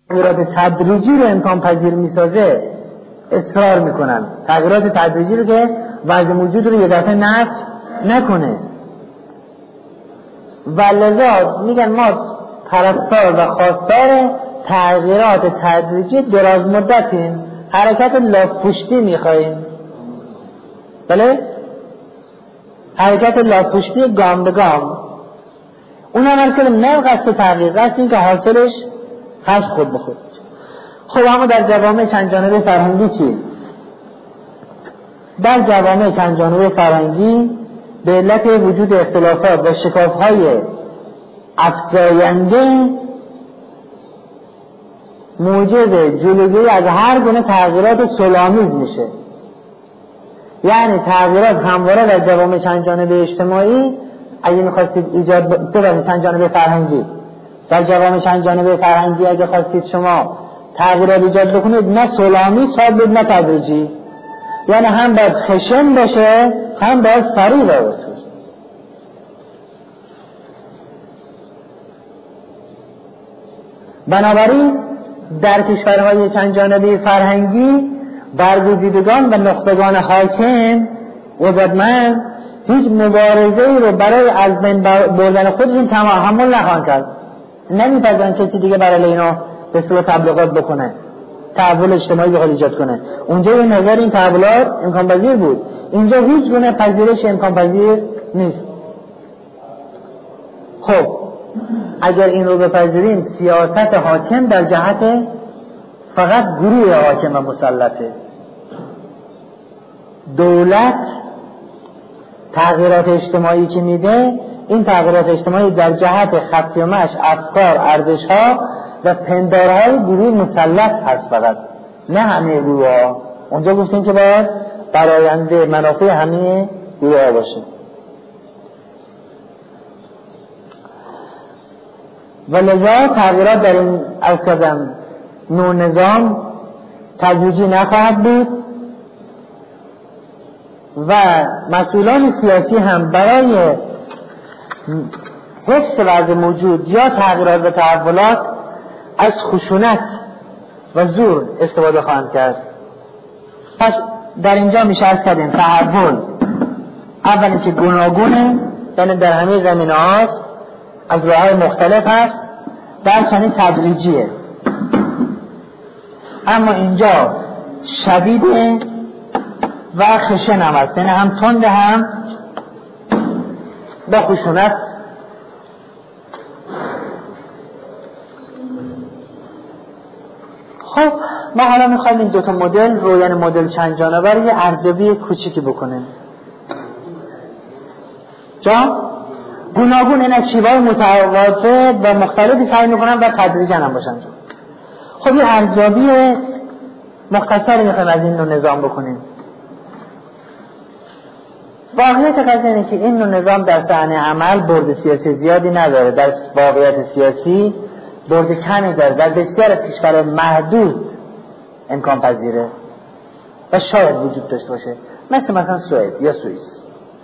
تغییرات تدریجی رو امکان پذیر میسازه اصرار میکنن، تغییرات تدریجی رو که وضع موجود رو یه دفعه نفی نکنه. و لذا میگن ما طرفدار و خواستار تغییرات تدریجی دراز مدتیم، حرکت لاپشتی میخواییم. بله؟ حرکت لاپشتی گام به گام. اون هم که نه قصد تغییر، قصد این که حاصلش خشم خود به خود. خب اما در جوامع چند جانبه فرهنگی چی؟ در جوامع چند جانبه فرهنگی به علت وجود اختلافات و شکاف‌های افزاینده موجب جلوگیری از هر گونه تغییرات صلح‌آمیز میشه. یعنی تغییرات همواره در جوامع چند جانبه اجتماعی اگه می‌خواستید ایجاد چند جانبه فرهنگی، در جوامع چند جانبه فرهنگی اگه خواستید شما تغییرات ایجاد بکنید، نه صلح‌آمیز باید نه تدریجی، یعنی هم باید خشن باشه هم باید سریع باشه. بنابراین در کشورهای چند جانبه فرهنگی برگزیدگان و نخبگان حاکم قدرتمند هیچ مبارزه‌ای رو برای از بین بردن خودشون تحمل نخواهند کرد. نمی‌پذیرند کسی دیگه برای اینا به صورت تبلیغات بکنه، تحول اجتماعی بخواد ایجاد کنه. اونجا به نظر این تحولات امکان پذیر بود، اینجا هیچ گونه پذیرش امکان پذیر نیست. خب اگر این رو بپذیریم، سیاست حاکم در جهت فقط گروه حاکم و مسلطه. دولت تغییرات اجتماعی که میده، این تغییرات اجتماعی در جهت خط مش افکار، ارزش‌ها و پندارهای گروه مسلط هست فقط، نه همه گروه ها. اونجا گفتیم که باید براینده منافع همه گروه ها باشه. و لذا تغییرات در این از کردم نوع نظام تدریجی نخواهد بود و مسئولان سیاسی هم برای حفظ وضع موجود یا تغییرات و تحولات از خشونت و زور استفاده خواهند کرد. پس در اینجا میشه عرض کردیم تحول اولی که گوناگونه، یعنی در همه زمینه هاست، از راه‌های مختلف هست، در ثانی تدریجیه، اما اینجا شدیده و خشن هم هست، یعنی هم تنده هم با خشونت. خب ما حالا میخوایم این دوتا مدل رو، یعنی مدل چند جانبه رو یه ارزیابی کوچیکی بکنیم. گوناگون این از شیوه‌های متفاوت و مختلفی سعی میکنن و تدریجاً هم باشن. خب یه ارزیابی مختصری میخوایم از این نوع نظام بکنیم. واقعیت قضیه اینه که این نوع نظام در صحنه عمل برد سیاسی زیادی نداره، در واقعیت سیاسی برد کمی داره، در بسیار از کشورهای محدود امکان پذیره و شاید وجود داشته باشه، مثلا سوئد یا سوئیس.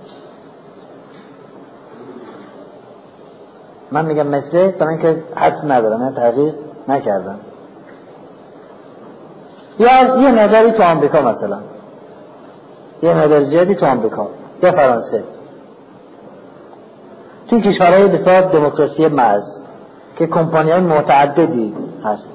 من میگم مثل، تا من که حد ندارم، من تحقیق نکردم. یا یه مقداری تو آمریکا، مثلا یه مقدار زیادی تو آمریکا یا فرانسه، توی کشورهای بسیار دموکراسی محض که کمپانی‌های متعددی هست.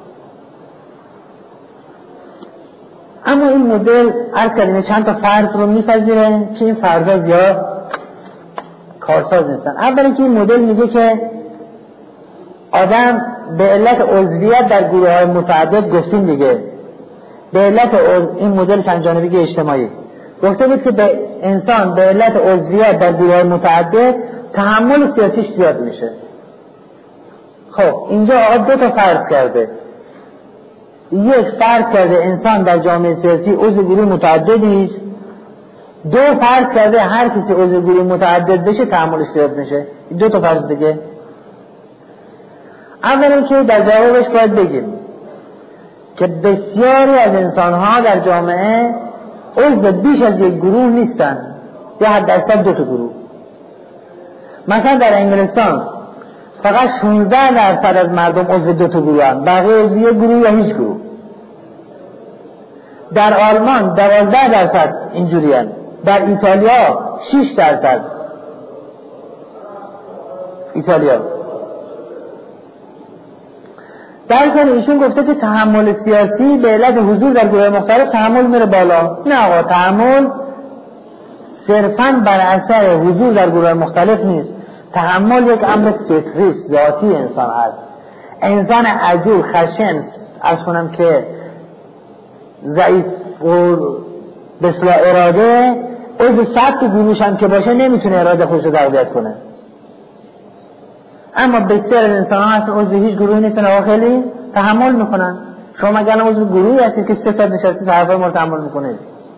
اما این مدل عرض کردیم چند تا فرض رو میپذیره که این فرضا زیاد کارساز نیستن. اولی که این مدل میگه که آدم به علت عضویت در گروه‌های متعدد، گفتیم دیگه به علت این مدل چند جانبه اجتماعی گفته بود که به انسان به علت عضویت در گروه‌های متعدد تحمل سیاسیش زیاد میشه. خب اینجا آقا دو تا فرض کرده. یک فرض کرده انسان در جامعه سیاسی عضو گروه متعددی است. دو فرض کرده هر کسی عضو گروه متعدد بشه تحملش زیاد میشه. دو تا فرض دیگه. اولا که در جوابش باید بگیم که بسیاری از انسان‌ها در جامعه عضو بیش از یک گروه نیستن، یا حداقل دو تا گروه. مثلا در انگلستان فقط 16% از مردم عضو 2 تا گروه هم، بقیه عضو یک گروه یا هیچ گروه. در آلمان 12% اینجوری هم، در ایتالیا 6%. ایتالیا در ضمن ایشون گفته که تحمل سیاسی به علت حضور در گروه مختلف تحمل میره بالا. نه آقا، تحمل صرفاً بر اثر حضور در گروه مختلف نیست. تحمل یک امر فطری ذاتی انسان هست. انسان عجول خشن از کنم که ضعیف و بسلا اراده عضو 100 تا گروهش هم که باشه نمیتونه اراده خودش رو تقویت کنه. اما بسیار از انسان ها هستن عضو هیچ گروهی نیستن و خیلی تحمل میکنن. شما مگر عضو گروهی هستید که 3 ساعت نشستید حرفای ما رو تحمل میکنید؟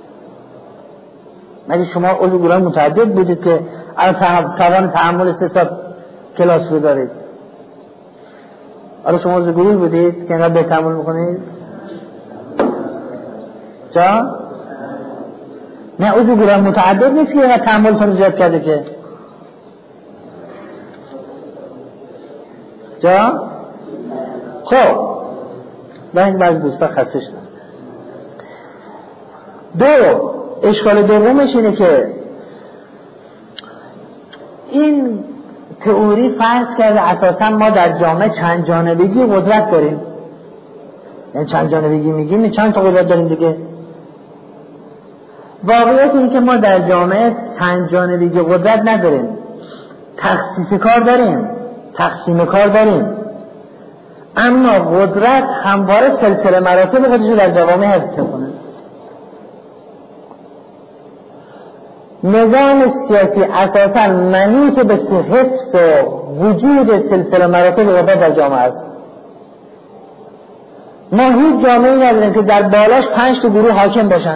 مگه شما عضو گروه متعدد بودید که الان توان تحمل 3 ساعت کلاس رو دارید؟ آره شما عضو گروهی بودید که اینقدر تحمل میکنید؟ جا؟ نه عضو گروه متعدد نیست که اینقدر تحملتون زیاد کرده که جا؟ خب و این بعض دوستا خسته شدن. دو، اشکال دومش اینه که این تئوری فرض کرده اساسا ما در جامعه چند جانبگی قدرت داریم. یعنی چند جانبگی میگیم چند تا قدرت داریم دیگه. واقعیت این که ما در جامعه چند جانبگی قدرت نداریم. تخصیص کار داریم، تقسیم کار داریم، اما قدرت همواره سلسله مراتب خودش رو در جوامع حفظ کنه. نظام سیاسی اساساً منوط به حفظ وجود سلسله مراتب قدرت در جامعه است. ما هیچ جامعه‌ای نداریم که در بالاش 5 تا گروه حاکم باشن.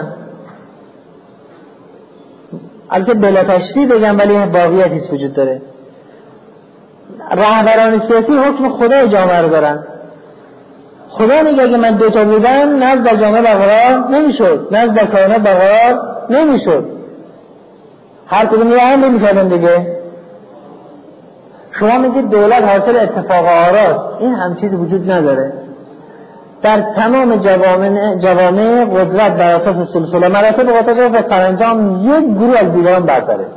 البته بلا تشبیه بگم ولی واقعیتیش وجود داره. رهبران سیاسی حکم خدای جامعه رو دارن. خدا میگه اگه من 2 تا بودم نزد در جامعه برقرار نمیشد، نزد در کائنات برقرار نمیشد. هر کدوم یه هم نمیکردن دیگه. شما میگید دولت حاصل اتفاق آراست، این هم چیزی وجود نداره. در تمام جوامع قدرت بر اساس سلسله مراتب قدرت و سرانجام یک گروه از دیگران برداره.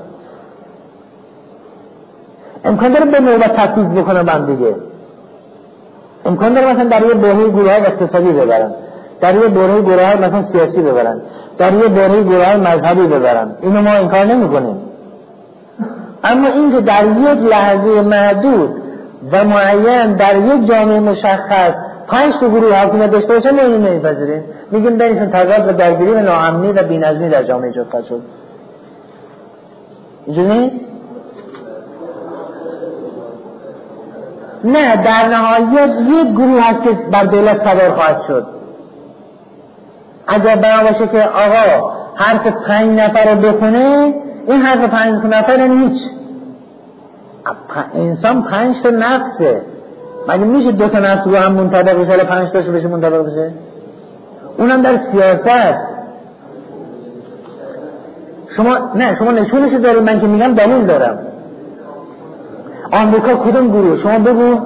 امکان داره به نوبت تفکیک بکنه با هم دیگه. امکان داره مثلا در یه بحران گروه‌های اقتصادی ببرن، در یه بحران گروه‌های مثلا سیاسی ببرن، در یه بحران گروه‌های مذهبی ببرن. اینو ما این کار نمی‌کنیم. اما این که در یک لحظه محدود و معین در یک جامعه مشخص 5 تا گروه حکومت داشته باشه ما اینو نمی‌پذیریم. میگیم بینشون تضاد و درگیری و ناامنی و بی‌نظمی در جامعه ایجاد خواهد شد. اینجوری نیست؟ نه، در نهایت یک گروه هست که بر دولت سوار خواهد شد. اگر بنا باشه که آقا حرف 5 نفر رو بخونه، این حرف 5 نفر هیچ. انسان 5 تا نفسه. مگه میشه 2 تا نفس رو هم منطبق بشه، 5 تاشو بشه منطبق بشه؟ اونم در سیاست. شما نشونشو دارید، من که میگم دلیل دارم. آمریکا کدوم گروه؟ شما بگو.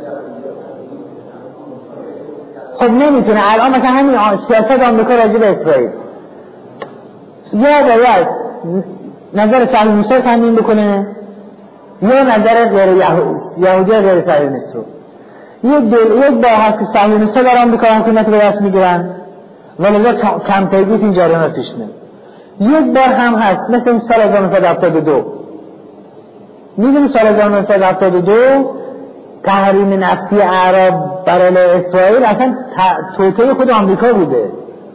خب نمیتونه الان مثلا همین سیاست آمریکا راجع به اسرائیل یا باید نظر صهیونیست رو تامین بکنه یا نظر غیر یهودی غیر صهیونیست رو. یک بار هست که صهیونیست ها در آمریکا حکومت رو دست میگیرن و لذا کم تیزیت این جریانات پیش میاد. یک بار هم هست مثل این سال 1972. میدونی سال 1972 تحریم نفتی اعراب برای اسرائیل اصلا توطئه خود آمریکا بوده.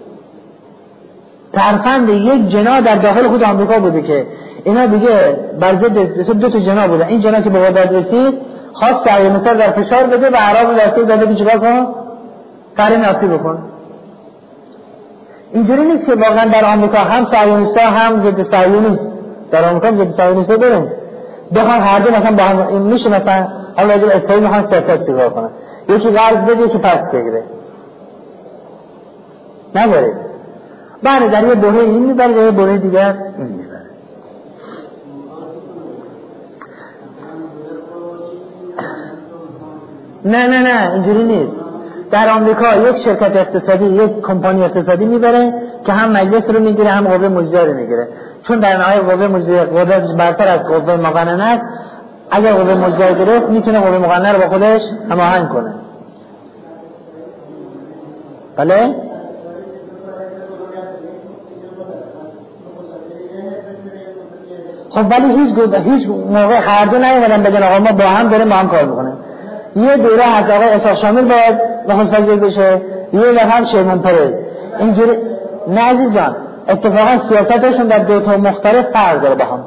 ترفند یک جناح در داخل خود آمریکا بوده که اینا دیگه بر ضد 2 تا جناح بودن. این جناح که به قدرت رسید خواست صهیونیست‌ها در فشار بده و اعراب رو دستور داده که چیکار کن؟ تحریم نفتی بکن. اینجوری نیست که واقعا در آمریکا هم صهیونیست‌ها هم ضد صهیونیست، در آمریکا هم ضد صهیونیست‌ها دارن. بخوان هر دو مثلا با هم میشه مثلا حالا راجع به اسرائیل میخوان سیاست چیکار کنن، یکی قرض بده یکی پس بگیره. نداره. بعد در یه بحران این میبره، در یه بحران دیگر این میبره. نه اینجوری نیست. در آمریکا یک شرکت اقتصادی، یک کمپانی اقتصادی میبره که هم مجلس رو میگیره هم قوه مجریه رو میگیره، چون در نهایت قوه مجریه قدرتش برتر از قوه مقننه است. اگر قوه مجریه گرفت میتونه قوه مقننه رو با خودش هماهنگ کنه. بله؟ خب ولی هیچ موقع هر دو نیومدن بگن آقا ما با هم داریم با هم کار میکنیم. یه دوره از آقای اسحاق شامل باید نخست وزیر بشه، یه دفعه شیمون پرز. اینجوری نه عزیز جان، اتفاقا سیاستشون در دو تا مختلف فرق داره با هم.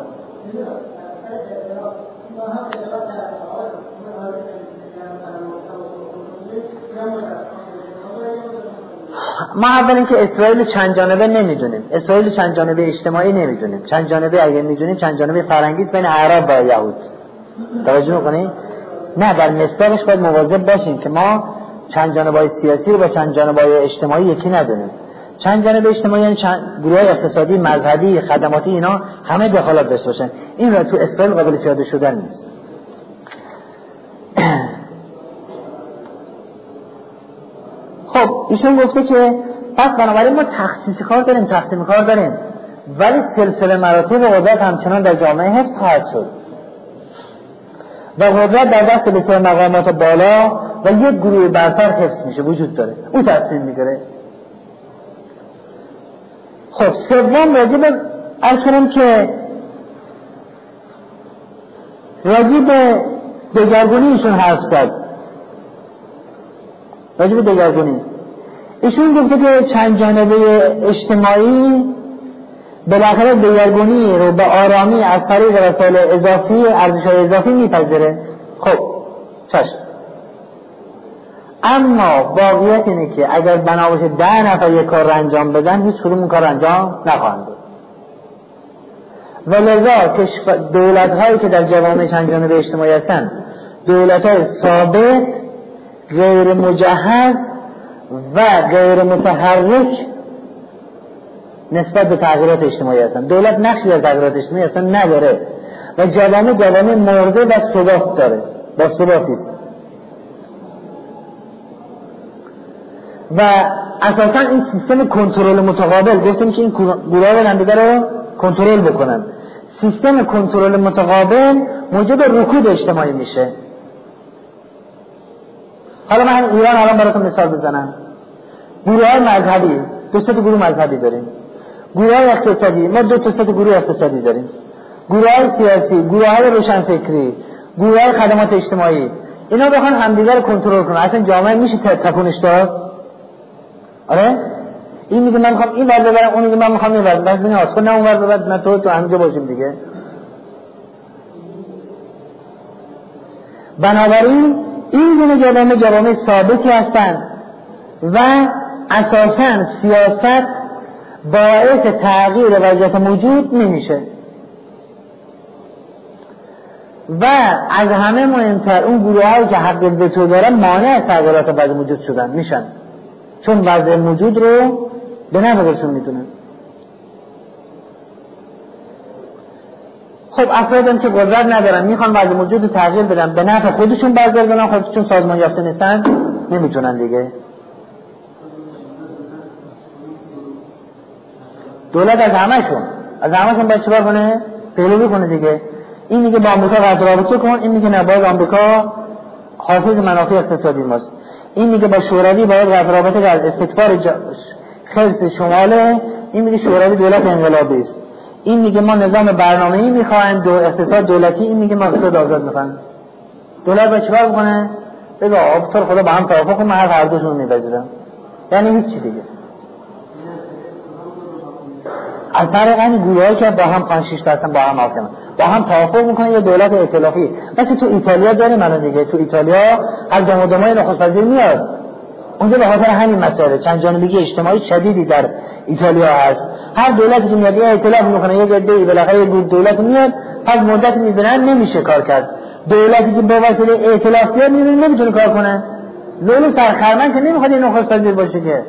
ما اول اینکه اسرائیل چند جانبه نمیدونیم، اسرائیل چند جانبه اجتماعی نمیدونیم، چند جانبه اگه میدونیم چند جانبه فرهنگی است بین عرب و یهود. توجه میکنید؟ نه، در مصداقش باید مواظب باشیم که ما چند جانبه سیاسی رو با چند جانبه اجتماعی یکی ندونیم. چند جانبه اجتماعی یعنی گروه اقتصادی، مذهبی، خدماتی، اینا همه دخالت داشته باشن. این را تو اسرائیل قابل پیاده شدن نیست. خب ایشون گفته که پس بنابراین ما تخصیص کار داریم، تقسیم کار داریم، ولی سلسله مراتب قدرت همچنان در جامعه حفظ خواهد شد و قدرت در دست بسیار مقامات بالا و یک گروه برتر حفظ میشه، وجود داره، اون تصمیم میگیره. خب سوم راجب عرض کنم که راجب دگرگونی ایشون حرف زد. راجب دگرگونی ایشون گفته که چند جانبه اجتماعی بالاخره دگرگونی رو به آرامی از طریق وسایل اضافی، ارزش‌های اضافی میپذیره. خب چشم، اما واقعیت اینه که اگر بنا باشه 10 نفر یک کار رو انجام بدن، هیچ کدوم اون کار انجام نخواهند داد. ولذا دولت‌هایی که در جوامع چند جانبه اجتماعی هستن، دولت‌های ثابت، غیر مجهز و غیر متحرک نسبت به تغییرات اجتماعی هستن. دولت نقشی در تغییرات اجتماعی هستن نداره و جوامع مرده و ثبات داره، با ثباتی است. و اساساً این سیستم کنترل متقابل، گفتیم که این گروه‌ها باید همدیگه رو کنترل بکنن. سیستم کنترل متقابل موجب رکود اجتماعی میشه. حالا من ایران الان براتون مثال بزنم. گروه‌های مذهبی، 2 گروه مذهبی داریم. گروه‌های اقتصادی، ما 2 گروه اقتصادی داریم. گروه‌های سیاسی، گروه‌های روشنفکری، گروه‌های خدمات اجتماعی، اینا بخوان همدیگه رو کنترل کنن، اصلا جامعه میشه تکونش داد؟ آره؟ این میگه من میخوام این ور ببرم، اون میگه من میخوام این ور ببرم، بس ببین خود نه اون ور ببر، نه تو همینجا باشیم دیگه. بنابراین این گونه جوامع ثابتی هستند و اساساً سیاست باعث تغییر وضعیت موجود نمیشه. و از همه مهمتر اون گروه‌هایی که حق وتو دارن مانع از تغییرات وضع موجود شدن میشن، چون وضع موجود رو به نفع خودشون میدونن. خب افرادی که قدرت ندارن میخوان وضع موجود رو تغییر بدن، به نفع خودشون بردارن، خب چون سازمان یافته نیستن نمیتونن دیگه. دولت از همهشون باید چیکار کنه؟ پیروی کنه دیگه. این میگه با آمریکا قطع رابطه کن، این میگه نه باید آمریکا حافظ منافع اقتصادی ماست، این میگه با شوروی باید قطع رابطه از استکبار خرس شماله، این میگه شوروی دولت انقلابی است، این میگه ما نظام برنامه‌ای میخوایم، اقتصاد دولتی، این میگه ما اقتصاد آزاد میخوایم. دولت باید چیکار بکنه؟ بگه آبطور خدا با هم توافق کنیم، من هر دوشون میپذیرم. یعنی هیچ چی دیگه. از طریق این گروهایی که با هم 5-6 تا هستن با هم حاکمن، با هم توافق میکنن یه دولت ائتلافی. مثل تو ایتالیا داریم الان دیگه. تو ایتالیا هر جمهوری نخست وزیر میاد اونجا به خاطر همین مسائل چند جانبگی اجتماعی شدیدی در ایتالیا هست. هر دولتی که میاد ائتلاف میکنه، یه عده‌ای بالاخره یه دولت میاد، پس مدت میبینن نمیشه کار کرد. دولتی که با وسیله ائتلاف بیاد میبینه نمیتونه کار کنه. لولو سرخرمن که نمیخواد این نخست وزیر باشه که.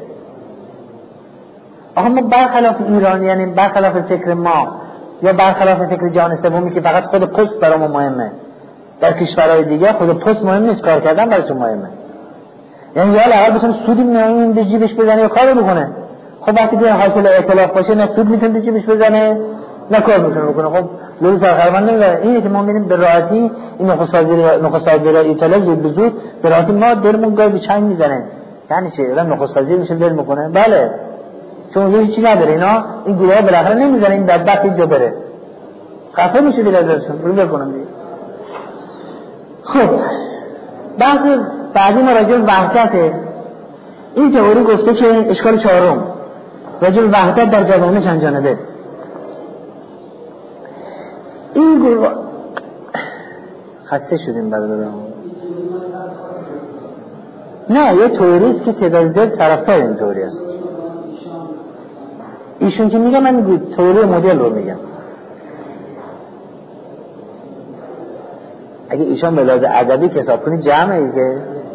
آخه ما برخلاف ایران، یعنی برخلاف فکر ما یا برخلاف فکر جهان سومی که فقط خود پست برامون مهمه، در کشورهای دیگه خود پست مهم نیست، کار کردن براتون مهمه. یعنی یا لااقل بتونه سودی این به جیبش بزنه یا کار بکنه. خب وقتی که حاصل ائتلاف باشه نه سود میتونه به جیبش بزنه نه کار میتونه بکنه. خب لوز سرخرمند نمیذاره. اینه که ما میبینیم به راحتی این نخست وزیر ایتالیا زود به زود به راحتی ما دلمون گاهی به چنگ میزنه. یعنی چه؟ آدم نخست وزیر میشه دل میکنه؟ بله، چون هیچ چیزی نداره. اینا این گروها بالاخره نمیذاره این بدبخت اینجا بره. خفه میشه دیگه ازشون. رو بکنم دیگه. خب بحث بعدی ما راجع به وحدت. این تئوری گفته که اشکال چهارم راجع به وحدت در جوامع چند جانبه. این گروه خسته شدیم برادران. نه، یه تئوریست که تعداد زیاد طرفدار این تئوری است. ایشون که میگه، من تئوری مدل رو میگم. اگه ایشان به لحاظ ادبی حساب کنید جمعه دیگه.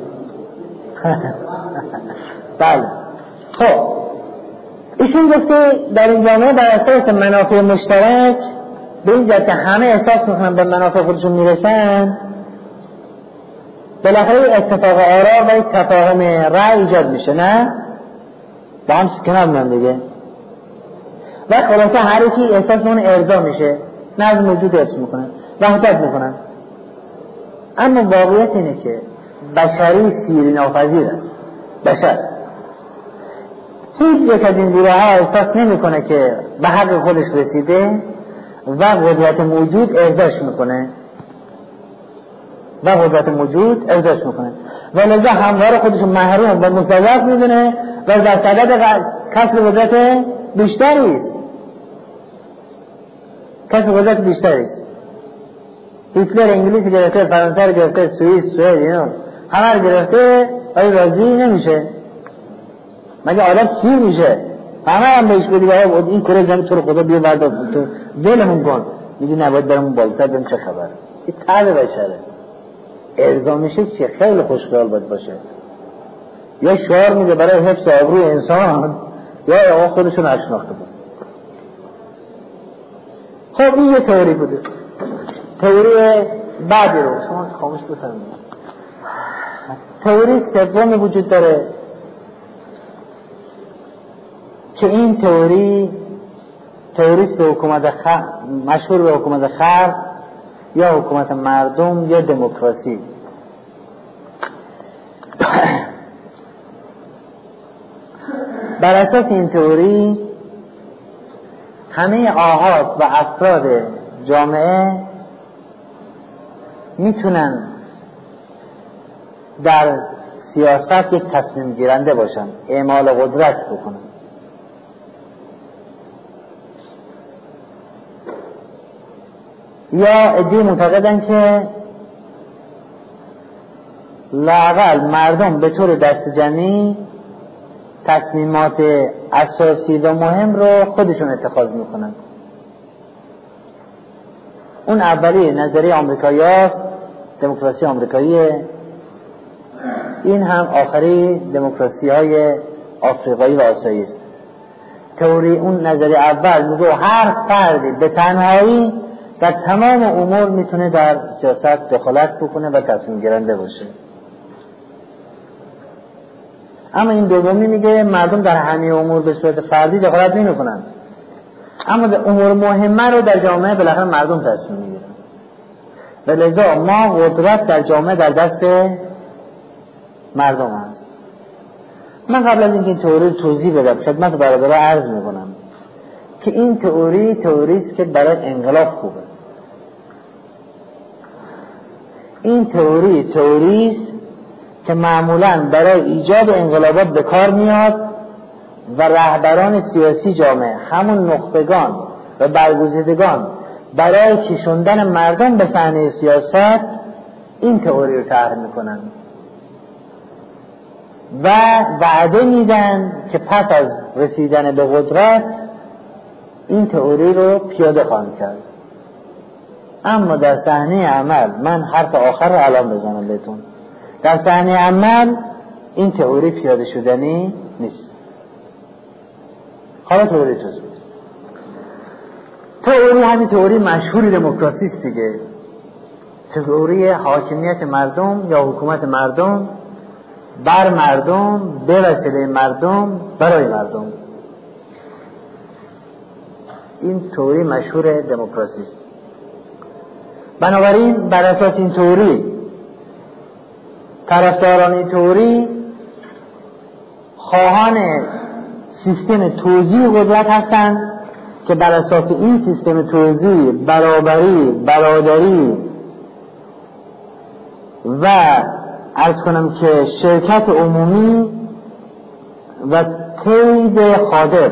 بله. خب ایشون گفته در این جامعه بر اساس منافع مشترک به این جهت همه احساس میکنن به منافع خودشون میرسن، بالاخره اتفاق آرا و تفاهم رأی ایجاد میشه، نه؟ با هم کنار میان دیگه. و خلاصه هر یکی احساس اون ارضا میشه، نظم موجود حفظ میکنن، وحدت میکنن. اما واقعیت اینه که بشری سیری ناپذیر است. بشر هیچ یک از این گروه ها احساس نمیکنه که به حق خودش رسیده و قدرت موجود ارضاش میکنه و لذا هموار خودشون محروم و مستضعف میدونه و در صدد کسب قدرت بیشتری است. هیتلر انگلیس گرفته، فرانسه گرفته، سوئیس، سوئد، اینا همه رو گرفته ولی راضی نمیشه. مگه آدم سیر میشه؟ همه هم بهش بگید این کره زمین تو رو خدا بیا بردار تو ولمون کن، میگی نباید برمون بالاتر بریم چه خبر. این طبع بشره. ارضا میشه چیه؟ خیلی خوشخیال باید باشه. یا شعار میده برای حفظ آبروی انسان یا آقا خودشون اشناخته بود. خب این یه تئوری بوده. تئوری بعدی رو شما خاموش بفرمایید. تئوری سوم وجود داره که این تئوریست به حکومت مشهور به حکومت خلق یا حکومت مردم یا دموکراسی. بر اساس این تئوری همه آحاد و افراد جامعه میتونن در سیاست یک تصمیم گیرنده باشن، اعمال قدرت بکنن. یا عده‌ای معتقدن که لااقل مردم به طور دست جمعی تصمیمات اساسی و مهم رو خودشون اتخاذ میکنن. اون اولی نظریه آمریکایی است، دموکراسی آمریکاییه. این هم آخری دموکراسی های آفریقایی و آسیایی است. تئوری اون نظریه اول میگه هر فردی به تنهایی در تمام امور میتونه در سیاست دخالت بکنه و تصمیم گیرنده باشه. اما این دومی میگه مردم در همه امور به صورت فردی دخالت نمیکنن، اما در امور مهمه رو در جامعه بالاخره مردم تصمیم میگیرن. و لذا ما قدرت در جامعه در دست مردم هست. من قبل از اینکه این تئوری توضیح بدم خدمت برادرها عرض میکنم که این تئوریست که برای انقلاب خوبه. این تئوریست که معمولاً برای ایجاد انقلابات به کار میاد و رهبران سیاسی جامعه، همون نخبگان و برگزیدگان، برای کشوندن مردم به صحنه سیاست این تئوری رو طرح میکنن و وعده میدن که پس از رسیدن به قدرت این تئوری رو پیاده خواهند کرد. اما در صحنه عمل، من حرف آخر رو الان بزنم بهتون، در صحنه عمل این تئوری پیاده شدنی نیست. حالا تئوری توضیح بدیم. تئوری همین تئوری مشهوری دموکراسی است دیگه. تئوری حاکمیت مردم یا حکومت مردم بر مردم به وسیله مردم برای مردم. این تئوری مشهور دموکراسی است. بنابراین بر اساس این تئوری طرفداران این تئوری خواهان سیستم توزیع قدرت هستند که بر اساس این سیستم توزیع برابری، برادری و عرض کنم که شرکت عمومی و تید خاطر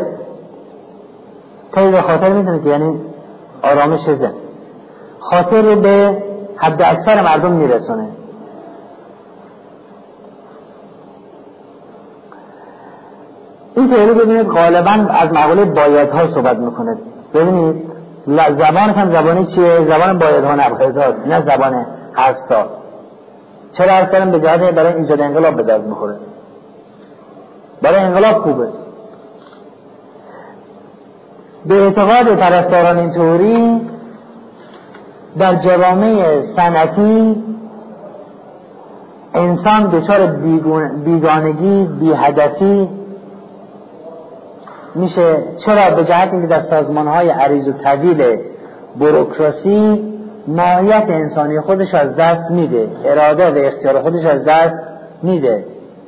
میدونید یعنی آرامش ذهن، خاطر رو به حد اکثر مردم میرسونه. این تئوری ببینید غالبا از مقوله بایدها صحبت میکنه. ببینید زبانش هم زبانی چیه؟ زبان بایدها نبایدهاست، نه زبان هستا. چرا عرض کردم به جهت برای ایجاد انقلاب به درد میخوره، برای انقلاب خوبه. به اعتقاد طرفداران این تئوری در جوامع صنعتی انسان دچار بیگانگی، بی‌هدفی میشه. چرا؟ به جهت اینکه در سازمان‌های عریض و طویل بوروکراسی ماهیت انسانی خودش از دست میده، اراده و اختیار خودش از دست میده.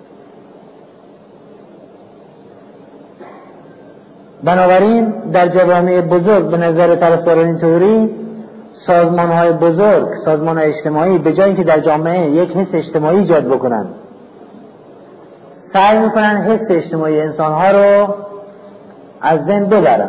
بنابراین در جوامع بزرگ به نظر طرفداران این تئوری سازمان‌های بزرگ، سازمان‌های اجتماعی به جایی که در جامعه یک حس اجتماعی ایجاد بکنن، سعی میکنن حس اجتماعی انسان‌ها رو از بین ببرن.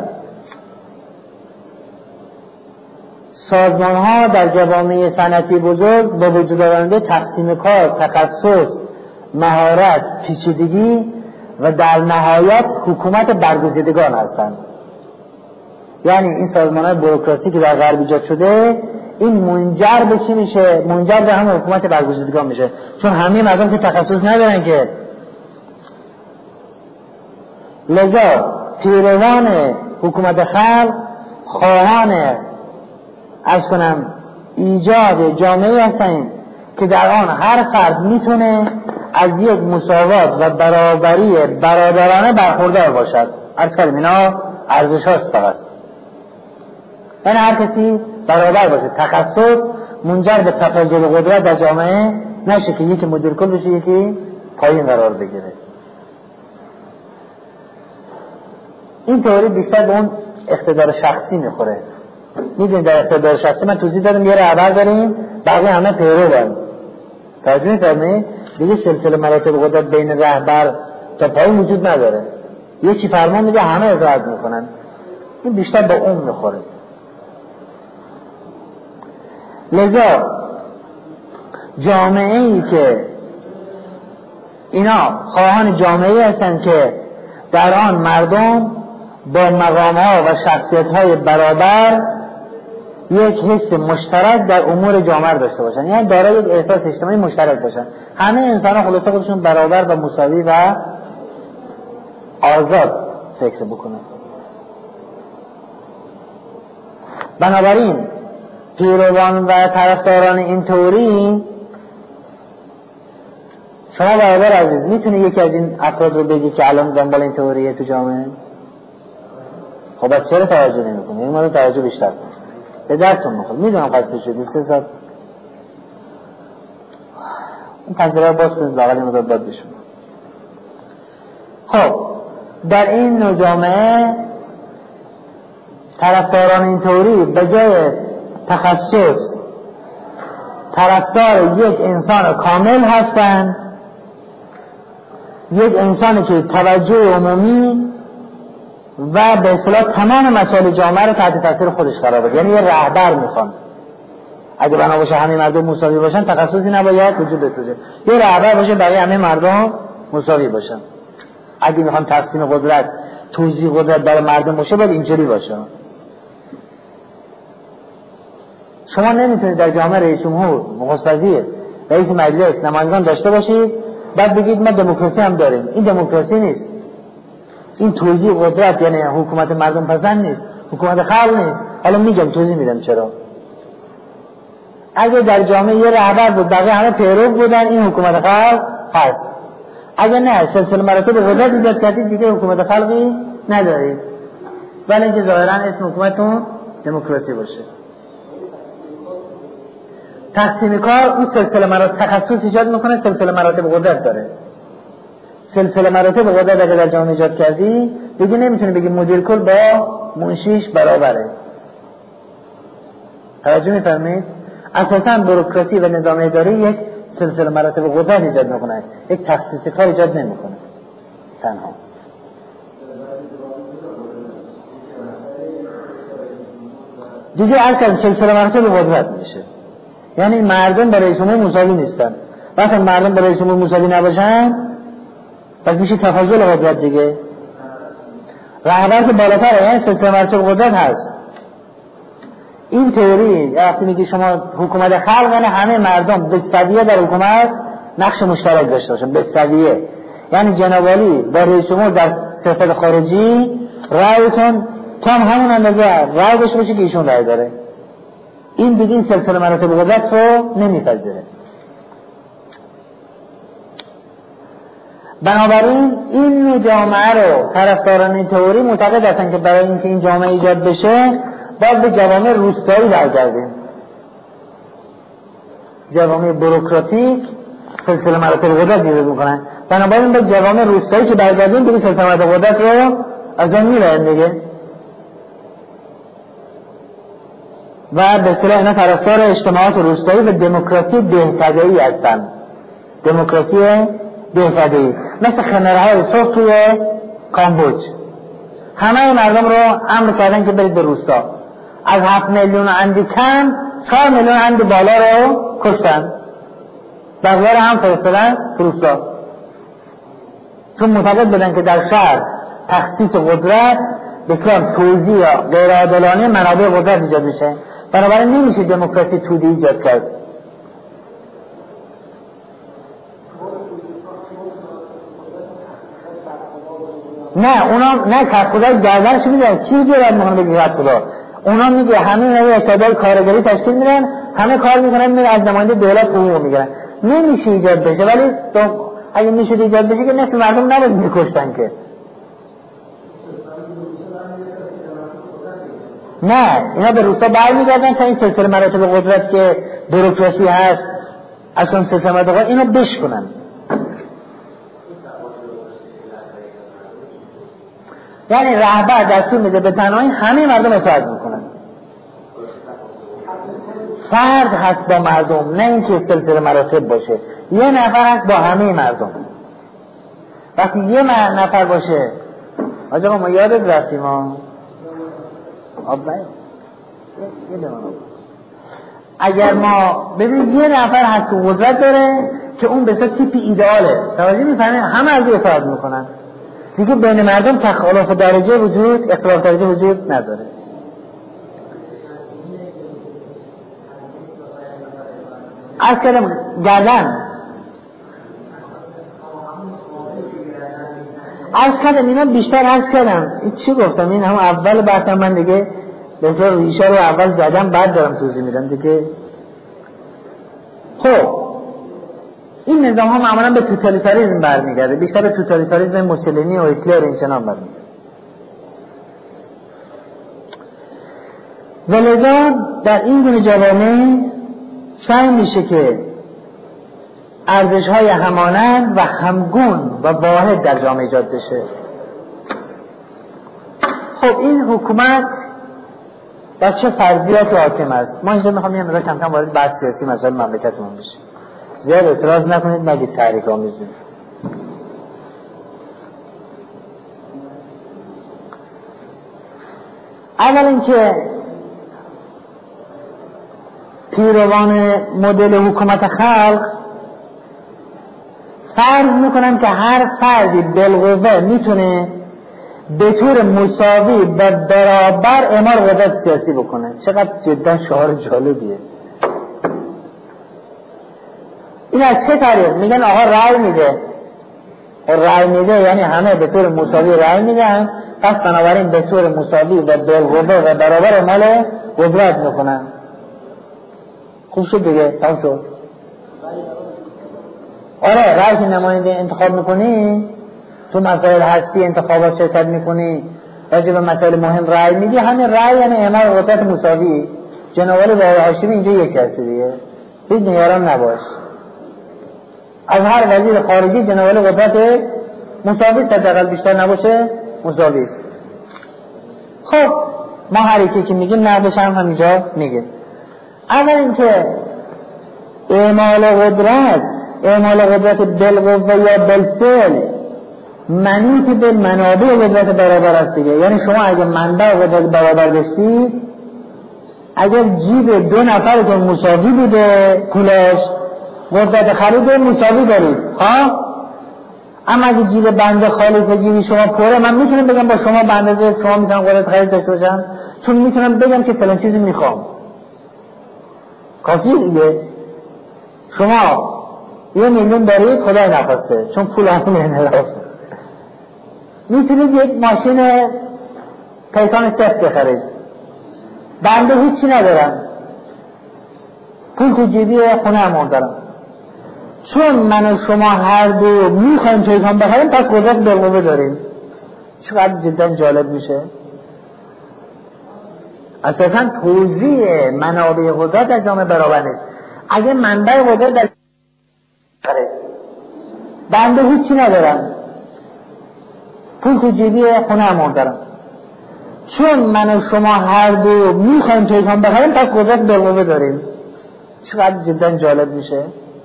سازمان‌ها در جوامع صنعتی بزرگ با وجود آورنده تقسیم کار، تخصص، مهارت، پیچیدگی و در نهایت حکومت برگزیدگان هستند. یعنی این سازمان‌های بوروکراسی که در غرب ایجاد شده، این منجر به چی میشه؟ منجر به همون حکومت برگزیدگان میشه، چون همه مردم که تخصص ندارن که. لذا پیروان حکومت خلق خواهان از کنم ایجاد جامعه هستند که در آن هر فرد میتونه از یک مساوات و برابری برادرانه برخوردار باشد. عرض کردیم اینا ارزش هاست فقط، یعنی هر کسی برابر باشه، تخصص منجر به تفاضل قدرت در جامعه نشه که یکی مدیر کل بشه یکی پایین قرار بگیره. این تئوری بیشتر به اون اقتدار شخصی میخوره. میدونید در اقتدار شخصی من توضیح دارم، یه رهبر داریم بقیه همه پیرو دارن، توجه می‌فرمایید؟ دیگه سلسله مراتب قدرت بین رهبر تا پایین وجود نداره، یکی فرمان میده همه اطاعت میکنن. این بیشتر به اون میخوره. لذا جامعه‌ای که اینا خواهان جامعه‌ای هستن که در آن مردم با مقام‌ها و شخصیت‌های برابر یک حس مشترک در امور جامعه داشته باشن، یعنی دارای یک احساس اجتماعی مشترک باشن. همه انسان‌ها خلاصه خودشون برابر و مساوی و آزاد فکر بکنن. بنابراین پیروان و طرفداران این تئوری، شما برادر عزیز میتونی یکی از این افراد رو بگی که الان دنبال این تئوریه تو جامعه؟ خب بس چرا توجه نمی‌کنی؟ این مورد توجه بیشتر کن. به درتون میخواد، میدونم قصد شدی سه اون پنجره رو باز کنید لااقل این مدت باد بشون. خب در این نوع جامعه طرفداران این تئوری به جای تخصص طرفدار یک انسان کامل هستند، یک انسانی که توجه عمومی و به اصطلاح تمام مسائل جامعه رو تحت تاثیر خودش قرار بده. یعنی یه رهبر میخوان. اگه بنا باشه همه مردم مساوی باشن تخصصی نباید وجود داشته باشه، یه رهبر باشه برای همه مردم مساوی باشن. اگه میخوان تقسیم قدرت، توزیع قدرت برای مردم باشه باید اینجوری باشه. شما نمیتونید در جامعه رئیس جمهور، نخست وزیر، رئیس مجلس، نمایندگان داشته باشید بعد بگید ما دموکراسی هم داریم. این دموکراسی نیست، این توزیع قدرت یعنی حکومت مردم پسند نیست، حکومت خلق نیست. حالا میگم توضیح میدم چرا. اگه در جامعه یه رهبر بود بقیه همه پیرو بودن، این حکومت خلق هست. اگه نه سلسله مراتب قدرت ایجاد کردید دیگه حکومت خلقی ندارید، ولی اینکه ظاهرا اسم حکومتون دموکراسی باشه. تقسیم کار اون سلسله مراتب تخصص ایجاد میکنه، سلسله مراتب قدرت داره. سلسله مراتب قدرت اگه در جامعه ایجاد کردی دیگه نمیتونی بگی مدیر کل با منشیش برابره. توجه میفرمایید؟ اساساً بوروکراسی و نظام اداری یک سلسله مراتب قدرت ایجاد میکنه، یک تخصیص کار ایجاد نمیکنه تنها. دیگه اصلا سلسله مراتب قدرت میشه، یعنی مردم برای رئیس جمهور مساوی نیستن. وقتی مردم برای رئیس جمهور مساوی نباشن پس میشه تفاضل قدرت دیگه. رهبر که بالاتره یعنی سلسله مراتب قدرت هست. این تئوری وقتی میگه شما حکومت خلق یعنی همه مردم به سویه در حکومت نقش مشترک داشته باشن، به سویه. یعنی جناب عالی با رئیس جمهور در سیاست خارجی رأیتون تام همون اندازه رأی داشته باشه که ایشون رأی داره. این دیگه این سلسله مراتب قدرت رو نمیپذیره. بنابراین این جامعه رو طرفداران این تئوری معتقد هستن که برای اینکه این جامعه ایجاد بشه باید به جوامع روستایی برگردیم. جوامع بوروکراتیک سلسله مراتب قدرت ایجاد میکنن، بنابراین به جوامع روستایی که برگردیم دیگه سلسله مراتب قدرت رو از اون میرن دیگه. و به اصطلاح اینا طرفدار اجتماعات روستایی و دموکراسی دهکده‌ای هستن. دموکراسی دهکده‌ای مثل خمرهای سرخ توی کامبوج، همه مردم رو امر کردن که برید به روستا. از 7 میلیون اندی کم 4 میلیون اندی بالا رو کشتن، بقیه رو هم فرستادن روستا، چون معتقد بودن که در شهر تخصیص قدرت بسیار توزیع یا غیر عادلانه منابع قدرت ایجاد میشه، بنابراین نمیشه دموکراسی تودی ایجاد کرد. نه اونا نه که خدا گردنش میدن چی جرأت میکنه بگه خدا. اونا میگه همه اعتدال کارگری تشکیل میدن، همه کار میکنن، میره از نماینده دولت حقوق میگیرن. نمیشه ایجاد بشه، ولی اگه میشد ایجاد بشه که نصف مردم نباید میکشتن که. نه اینا به روستا برمیگردن تا این سلسله مراتب قدرت که بوروکراسی هست از اون سلسله مراتب قدرت اینو بشکنن. یعنی رهبر دستور میده به تنهایی همه مردم اطاعت میکنن. فرد هست با مردم، نه اینکه سلسله مراتب باشه. یه نفر هست با همه مردم. وقتی یه نفر باشه آجا ما یادت رفتیم اگر ما ببینید یه نفر هست که قدرت داره که اون به صورت تیپ ایدئاله، توجه میفهمید، همه از اطاعت میکنن دیگه، بین مردم تخالف درجه وجود اختلاف درجه وجود نداره. عرض کردم اینا بیشتر عرض کردم این چی گفتم، این هم اول بحثم من دیگه بسیار ریشه رو اول زدم بعد دارم توضیح میدم دیگه. خب این نظام ها معمولا به توتالیتاریسم برمیگرده، بیشتر به توتالیتاریسم موسولینی و هیتلر این چنان برمیگرده. ولذا در این گونه جوامع سعی میشه که ارزش‌های همانند و همگون و واحد در جامعه ایجاد بشه. خب این حکومت بر چه فرضیاتی حاکم است؟ ما اینجا میخوام یه مقدار کم کم وارد بحث سیاسی مسائل مملکتمون بشیم. زیاد اعتراض نکنید، نگید تحریک آمیزی. اول اینکه پیروان مدل حکومت خلق فرض میکنن که هر فردی بالقوه میتونه به طور مساوی و برابر اعمال قدرت سیاسی بکنه. چقدر جدا شعار جالبیه. این از چه طریق؟ میگن آقا رأی میده، رأی میده یعنی همه به طور مساوی رأی میدن، پس بنابراین به طور مساوی و بالقوه و برابر اعمال قدرت میکنن. خوب شد دیگه، تمام شد. آره رأی که نماینده انتخاب میکنی، تو مسائل هستی انتخابات شرکت میکنی، راجع به مسائل مهم رأی میدی، همین رأی یعنی اعمال قدرت مساوی. جناب علی بهاری هاشمی اینجا یک هستی دیگه، هیچ نگران نباش. از هر وزیر خارجی جناب علی قدرت مساوی است، حداقل بیشتر نباشه مساوی است. خب ما هر یکی که میگیم نقدش هم همینجا میگه. اول اینکه اعمال قدرت بالقوه یا بالفعل منوط به منابع قدرت برابر است دیگه. یعنی شما اگه منبع قدرت برابر داشتید، اگر جیب دو نفر که مساوی بوده پولش، قدرت خرید مساوی دارید ها. اما اگه جیب بنده خالص و جیب شما پره، من میتونم بگم با شما بنده شما میتونم قدرت خرید داشته باشم، چون میتونم بگم که فلان چیزی میخوام. کافیه دیگه. شما 1 میلیون دارید، خدای نخواسته چون پول همون نرفت، میتونید یک ماشین پیکان سفت بخرید. بنده هیچی ندارم، پول تو جیبی خونه همون دارم. چون من و شما هر دو میخوایم پیکان بخریم، پس قدرت بالقوه داریم. چقدر جدا جالب میشه. اساسا توزیع منابع قدرت در جامعه برابر نیست. اگه منبع قدرت در بنده هیچی ندارم، پول تو جیبی خونه همون دارم. چون من و شما هر دو میخوایم پیکان بخریم، پس قدرت بالقوه داریم. چقدر جدا جالب میشه.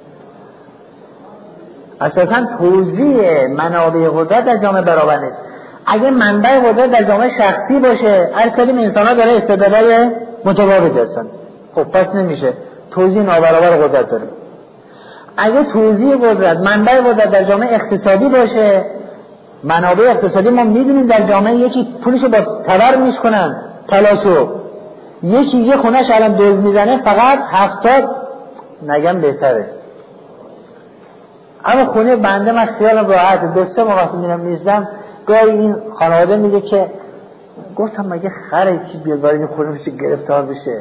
اساسا توزیع منابع قدرت در جامعه برابر نیست. اگه منبع قدرت در جامعه شخصی باشه، عرض کردیم انسان ها داره استعدادهای متفاوتی هستن، خب پس نمیشه توزیع نابرابر قدرت داریم. اگه توزیع قدرت، منبع قدرت در جامعه اقتصادی باشه، منابع اقتصادی ما میدونیم در جامعه یکی پولشو با تبر میشکنن، تلاشو، یکی یه خونهش الان دزد میزنه فقط 70 نگم بهتره. اما خونه بنده من خیالم راحت، دوسته ما وقتی میرم میزدم، گاهی این خانواده میگه که گفتم مگه خره چی بیاد وارد خونه بشه گرفتار بشه،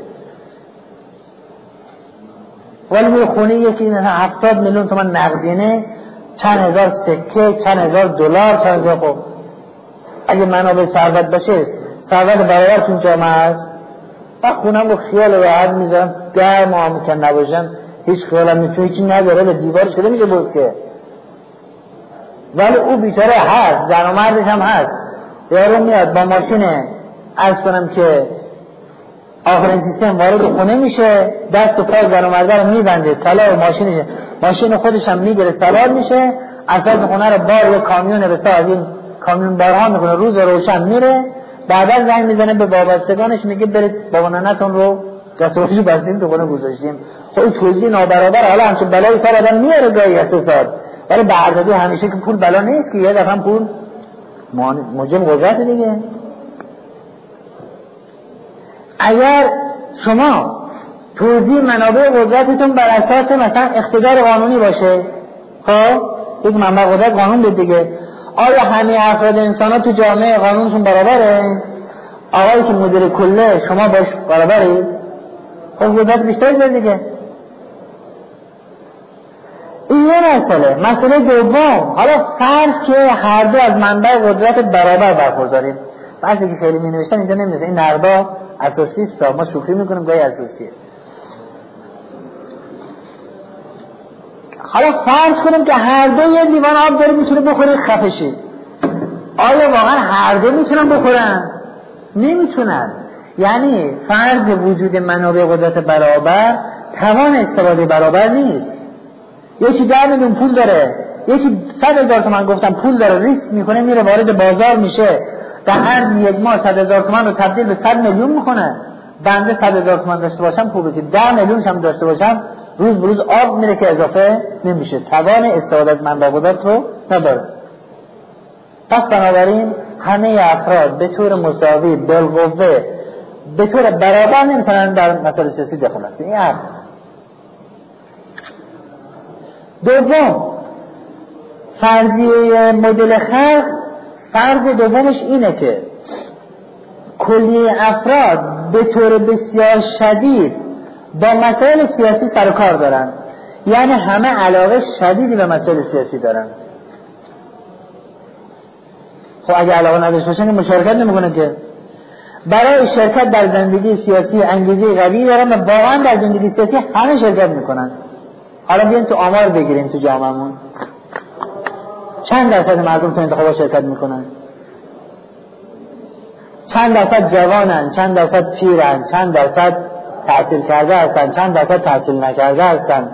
ولی میره خونه یکی 70 میلیون تومان نقدینه، چند هزار سکه، چند هزار دلار، چند هزار. خب اگه منابع ثروت باشه، ثروت برابر تو جامعه هست، من خونم رو خیال راحت میذارم، در ما که نباشم هیچ خیالم میتونه هیچی نداره، به دیوارش کده میشه بود که. ولی او بیچاره هست، زن و مردش هم هست. یارو میاد با ماشین، عرض کنم که آخرین سیستم وارد خونه میشه، دست و پای زن و مرده رو میبنده، طلا و ماشینشه، ماشین خودش هم میگیره سوار میشه، اساس خونه رو بار و کامیون بسته از این کامیون بارها میکنه، روز روشن میره، بعدا زنگ میزنه به وابستگانش میگه برید بابا ننتون رو دستورشو بستیم تو خونه گذاشتیم. خب توزیع نابرابر، حالا همچون بلای سر آدم میاره گاهی اقتصاد، ولی بردادی همیشه که پول بلا نیست که، یه دفعه پول موجب قدرت دیگه. اگر شما توزیع منابع قدرتتون بر اساس مثلا اقتدار قانونی باشه، خب یک منبع قدرت قانون بود دیگه، آیا همه افراد انسان ها تو جامعه قانونشون برابره؟ آقایی که مدیر کله شما باش برابرید؟ خب قدرت بیشتری داره دیگه. این یه مسئله دوم، حالا فرض که هر دو از منبع قدرت برابر برخورداریم، بعضی که خیلی می نوشتن اینجا نمی‌نویسن، این نربا اساسی است، ما شوخی میکنیم گاهی اساسیه. حالا فرض کنیم که هر دو یه لیوان آب داره میتونه بخوره خفه شید. آیا واقعا هر دو میتونن بخورن؟ نمیتونن. یعنی فرض وجود منابع قدرت برابر توان استفاده برابر نیست. یکی 10 میلیون پول داره، یکی 100,000 تومان گفتم پول داره، ریسک میکنه میره وارد بازار میشه، در هر یک ماه 100,000 تومان رو تبدیل به 100 میلیون میکنه. بنده 100,000 تومان داشته باشم خوبه، که 10 میلیونش هم داشته باشم روز به روز آب میره که اضافه نمیشه، توان استفاده از منبع قدرت رو نداره. پس بنابراین همه افراد به طور مساوی بالقوه به طور برابر نمیتونن در مسائل سیاسی دخالت کنن. این دوم، فرضیه مدل خلق، فرض دومش اینه که کلیه افراد به طور بسیار شدید با مسائل سیاسی سر و کار دارن، یعنی همه علاقه شدیدی به مسائل سیاسی دارن. خب اگه علاقه نداشته باشن که مشارکت نمیکنن که. برای شرکت در زندگی سیاسی انگیزه قوی دارن و واقعا در زندگی سیاسی همه شرکت میکنن. حالا بیاین تو آمار بگیریم تو جامعهمون چند درصد مردم تو انتخابات شرکت میکنن؟ چند درصد جوانن، چند درصد پیرن، چند درصد تحصیل کرده هستن، چند درصد تحصیل نکرده هستن.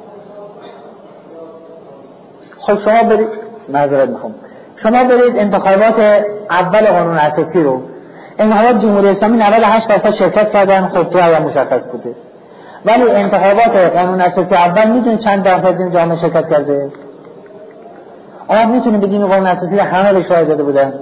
خب شما برید، معذرت میخوام، شما برید انتخابات اول قانون اساسی رو، انتخابات جمهوری اسلامی 98% شرکت کردن، خب تو هم مشخص بوده. ولی انتخابات قانون اساسی اول میدونید چند درصد این جامعه شرکت کرده؟ آیا میتونید بگیم قانون اساسی همه به شاهد داده بودن؟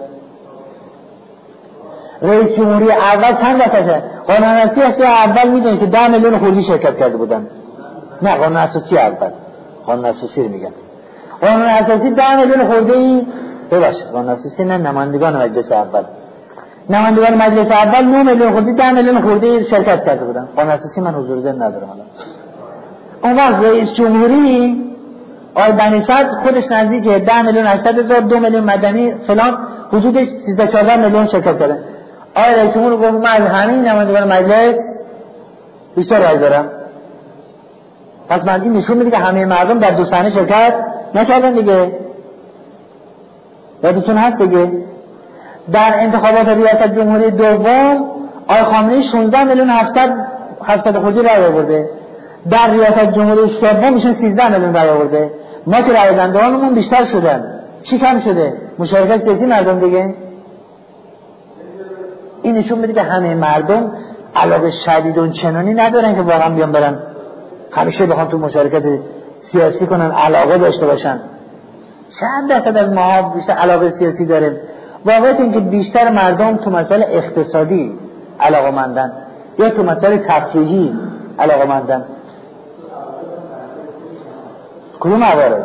رئیس جمهوری اول چند درصده؟ قانون اساسی اول میدونید که 10 میلیون خورده شرکت کرده بودن. نه قانون اساسی اول، قانون اساسی رو میگم. قانون اساسی 10 میلیون خورده ای ببخشید، قانون اساسی نه، نمایندگان مجلس اول، نمایندگان مجلس اول 9 میلیون خورده، 10 میلیون خورده شرکت کرده بودن. قانون اساسی من حضور ذهن ندارم الان. اون وقت رئیس جمهوری آقای بنی صدر خودش نزدیک 10 میلیون 800 هزار، 2 میلیون مدنی فلان، حدود 13 14 میلیون شرکت کرده. آقای رئیس جمهور گفت من از همین نمایندگان مجلس بیشتر رای دارم. پس من این نشون میده که همه مردم در دو صحنه شرکت نکردن دیگه. یادتون هست دیگه در انتخابات ریاست جمهوری دوم آقای خامنه‌ای 16 میلیون 700 خورده رای آورده. در ریاست جمهوری سوم ایشون 13 میلیون رای آورده. ما که رای دهندگانمون بیشتر شدن. چی کم شده؟ مشارکت سیاسی مردم دیگه. این نشون میده که همه مردم علاقه شدید و چنانی ندارن که واقعا بیان برن همیشه بخوان تو مشارکت سیاسی کنن، علاقه داشته باشن. چند درصد از ما بیشتر علاقه سیاسی داریم؟ واقعیت این که بیشتر مردم تو مسائل اقتصادی علاقه‌مندن یا تو مسائل تفریحی علاقه‌مندن. کدوم موارد؟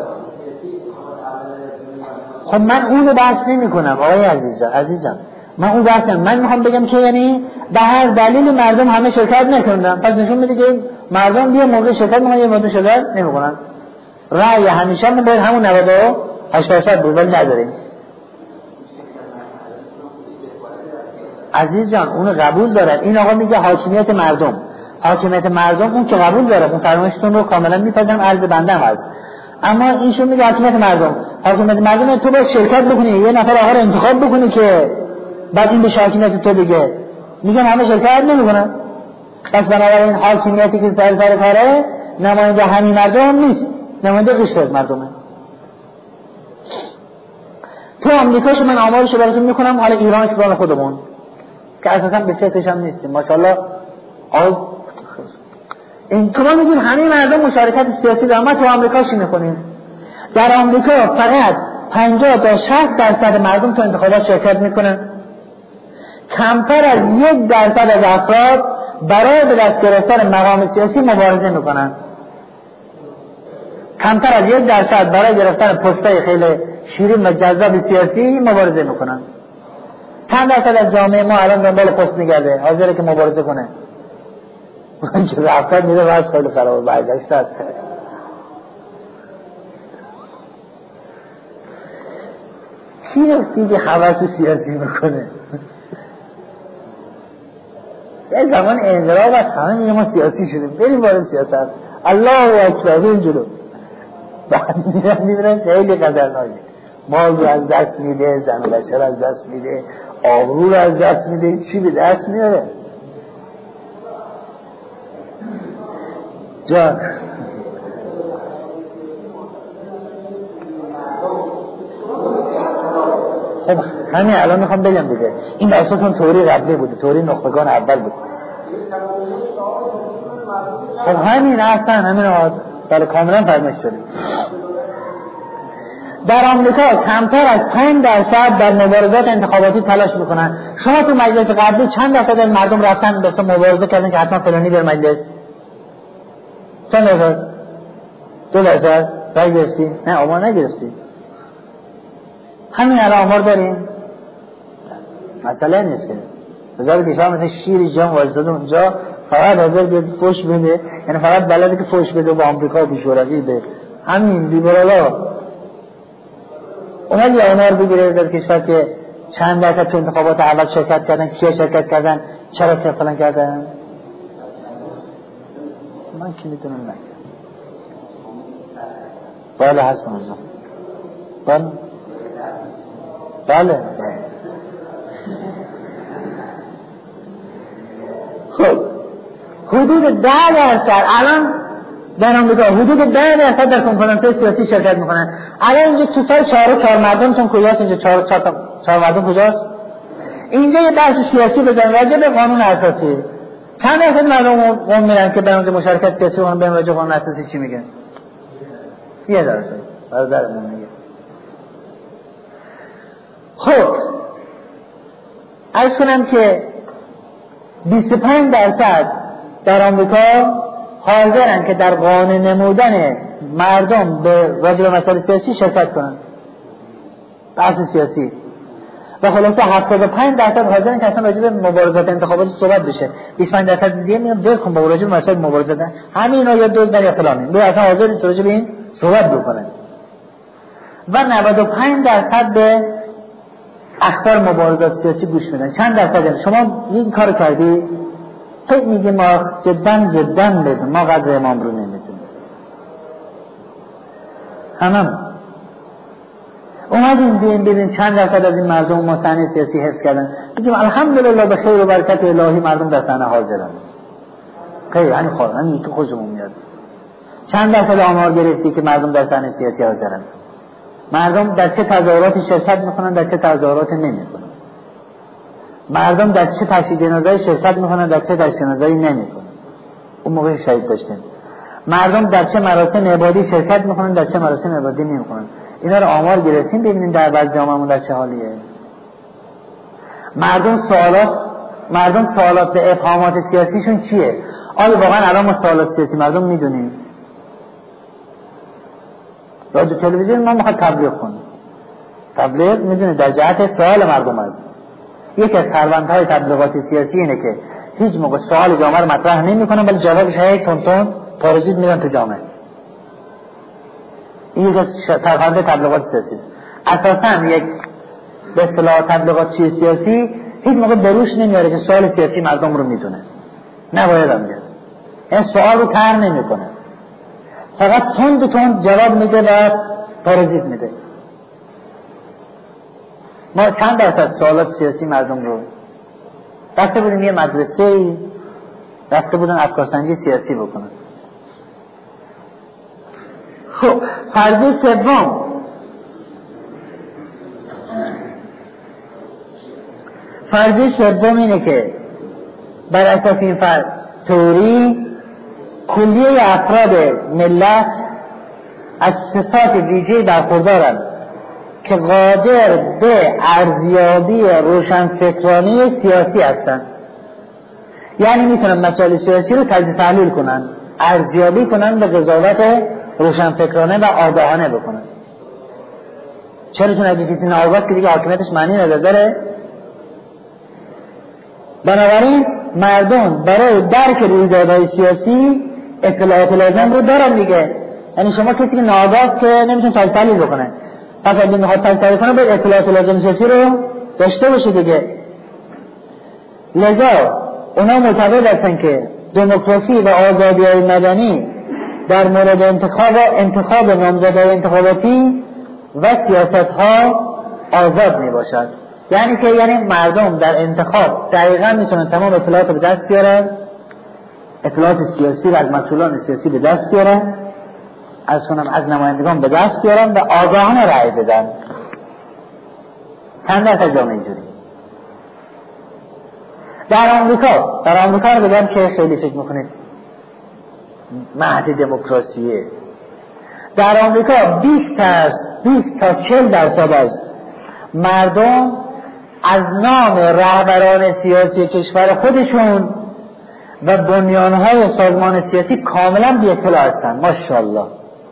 خب من اون رو بحث نمی کنم آقای عزیزم، من اون بحث نمی. من میخوام بگم که یعنی به هر دلیل مردم همه شرکت نکردن، پس نشون میده که مردم بیا موقع شرکت میکنن یا موقع شرکت نمیکنن. رأی همیشه من باید همون 98% بود ولی نداریم. عزیز جان اون قبول دارن. این آقا میگه حاکمیت مردم، حاکمیت مردم اون که قبول داره، اون فرمایشتون رو کاملا میپذیرم، عرض بنده هست. اما اینشون میگه حاکمیت مردم، حاکمیت مردم تو باید شرکت بکنی، یه نفر آقا رو انتخاب بکنی که بعد این به حاکمیت تو دیگه. میگن همه شرکت نمیکنن. پس بنابراین حاکمیتی که سر کاره نماینده همین مردم نیست، نماینده قشر از مردمه. تو آمریکاش من آمارشو براتون میکنم، حالا ایرانش برای خودمون که اساسا به فکرش هم نیستیم ماشاءالله. این تو ما میگیم همه مردم مشارکت سیاسی دارن، ما تو آمریکاش میکنیم. در آمریکا فقط 50 تا 60% مردم تو انتخابات شرکت میکنن. کمتر از 1% از افراد برای به دست گرفتن مقام سیاسی مبارزه میکنن. کمتر از 1% برای گرفتن پستای خیلی شیرین و جذاب سیاسی مبارزه میکنن. چند درصد از جامعه ما الان دنبال پست میگرده، حاضره که مبارزه کنه؟ من چه رفتن میده واسه خیلی خرابه برگشتن. کی رفتی که حواس سیاسی میکنه؟ یه زمان انقلاب از همه میگه ما سیاسی شدیم، بریم وارد سیاست، الله اکبر بریم جلو. بعد میبینن خیلی خطرناکه، مال رو از دست میده، زن و بچه رو از دست میده، آبرو رو از دست میده، چی به دست میاره؟ جان خب همین الان میخوام بگم دیگه، این بحثتون توری قبلی بوده، توری نخبگان اول بود. خب همین اصلا همین برای کاملا فرمایش شده. در آمریکا کمتر از 5% در مبارزات انتخاباتی تلاش میکنن. شما تو مجلس قبلی چند درصد از مردم رفتن به مبارزه کردن که حتما فلانی بر مجلس؟ چند درصد؟ 2% رای گرفتی؟ نه آمار نگرفتی. همین الان آمار داریم؟ مسئله نیست که بذارید کشور مثل شیر جان وایستاده اونجا فقط حاضر بیاد فوش بده، یعنی فقط بلده که فوش بده به آمریکا به شوروی به همین لیبرالا. اومد یه آمار بگیره در کشور که چند درصد تو انتخابات اول شرکت کردن، کیا شرکت کردن، چرا فلان کردن. من که میدونم نه. بله هست منظور. بله. خب حدود 10% الان در آمریکا حدود 10% در کنفرانس‌های سیاسی شرکت میکنن. الان اینجا تو سال 4 مردمتون کجاست؟ اینجا 4 مردم کجاست؟ اینجا یه بحث سیاسی بزنن راجع به قانون اساسی. چند درصد مردم قوم میرن که برای مشارکت سیاسی اون به راجع به قانون اساسی چی میگن؟ 10%. برادرمون میگه. خب عرض کنم که 25% در آمریکا حاضرن که در قانع نمودن مردم به راجع به مسائل سیاسی شرکت کنن، بحث سیاسی. و خلاصه 75% حاضرن که اصلا راجع به مبارزات انتخابات صحبت بشه. 25% دیگه میگن دل کن با راجع به مسائل مبارزات همین اینا یا دوز در فلانی به اصلا حاضر نیست راجع به این صحبت بکنن. و 95% به اخبار مبارزات سیاسی گوش میدن. چند درصد شما این کار کردی؟ فکر میگه ما جدا بدون ما قدر امام رو نمیدونیم. همه اومدیم ببین چند درصد از این مردم مسئله سیاسی حفظ کردن. میگیم الحمدلله به خیر و برکت الهی مردم در صحنه حاضرن. خیلی همین تو خوشمون میاد. چند درصد آمار گرفتی که مردم در صحنه سیاسی حاضرن؟ مردم در چه تظاهراتی شرکت میکنن، در چه تظاهراتی نمیکنن؟ مردم در چه تشییع جنازه‌ای شرکت میکنن، در چه تشییع جنازه‌ای نمیکنن؟ اون موقع شهید داشتیم. مردم در چه مراسم عبادی شرکت میکنن، در چه مراسم عبادی نمیکنن؟ اینا رو آمار گرفتیم ببینیم در بعض جامعه‌مون در چه حالیه. مردم سوالات به افهامات سیاسیشون چیه؟ آیا واقعا الان ما سوالات سیاسی مردم میدونیم؟ رادیو تلویزیون ما میخواد تبلیغ کنه. تبلیغ میدونه در جهت سوال مردم است. یکی از کاروان‌های تبلیغات سیاسی اینه که هیچ موقع سوال جامعه رو مطرح نمی‌کنن ولی جوابش هی تون پارازیت میدن تو جامعه. این یک از کارهای تبلیغات سیاسی است. اساساً یک به اصطلاح تبلیغات سیاسی هیچ موقع بروش نمیاره که سوال سیاسی مردم رو میدونه. نباید هم بیاد. این سوال رو طرح نمی‌کنه. فقط تند جواب میده و پارازیت میده. ما چند درصد سوالات سیاسی مردم رو رفته بودیم یه مدرسه رفته بودن افکارسنجی سیاسی بکنن. خب فرضیه سوم اینه که بر اساس این تئوری کلیه افراد ملت از صفات ویژه‌ای برخوردارند که قادر به ارزیابی روشنفکرانه سیاسی هستند. یعنی میتونن مسائل سیاسی رو تجزیه تحلیل کنن، ارزیابی کنن، به قضاوت روشنفکرانه و آگاهانه بکنن. چرا؟ چون اگه کسی ناآگاهه که دیگه حاکمیتش معنی نداره. بنابراین مردم برای درک رویدادهای سیاسی اطلاعات لازم رو دارن دیگه. یعنی شما کسی که ناآگاهه که نمیتونه تجزیه تحلیل بکنه، پس اگه میخواد تجزیه کنه باید اطلاعات لازم سیاسی رو داشته باشه دیگه. لذا اونا معتقد هستن که دموکراسی و آزادی‌های مدنی در مورد انتخاب نامزدهای انتخاباتی و سیاست‌ها آزاد میباشد. یعنی مردم در انتخاب دقیقاً میتونن تمام اطلاعات رو به دست بیارن، اطلاعات سیاسی و از مسئولان سیاسی به دست بیارن، از نمایندگان به دست بیارن و آگاهانه رأی بدن. چند درصد جامعه اینجوری؟ در آمریکا رو بگم که خیلی فکر میکنید مهد دموکراسیه. در آمریکا 20 تا 40% از مردم از نام رهبران سیاسی کشور خودشون و بنیانهای سازمان سیاسی کاملا بی اطلاع هستن. ماشاءالله.